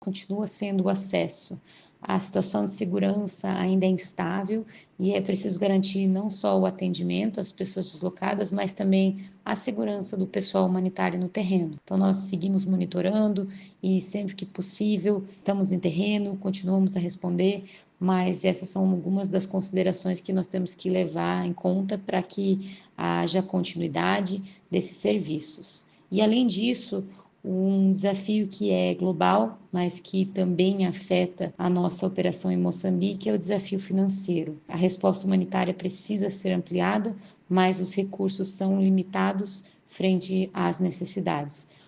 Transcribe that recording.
continua sendo o acesso. A situação de segurança ainda é instável e é preciso garantir não só o atendimento às pessoas deslocadas, mas também a segurança do pessoal humanitário no terreno. Então, nós seguimos monitorando e, sempre que possível, estamos em terreno, continuamos a responder, mas essas são algumas das considerações que nós temos que levar em conta para que haja continuidade desses serviços. E, além disso, um desafio que é global, mas que também afeta a nossa operação em Moçambique, é o desafio financeiro. A resposta humanitária precisa ser ampliada, mas os recursos são limitados frente às necessidades.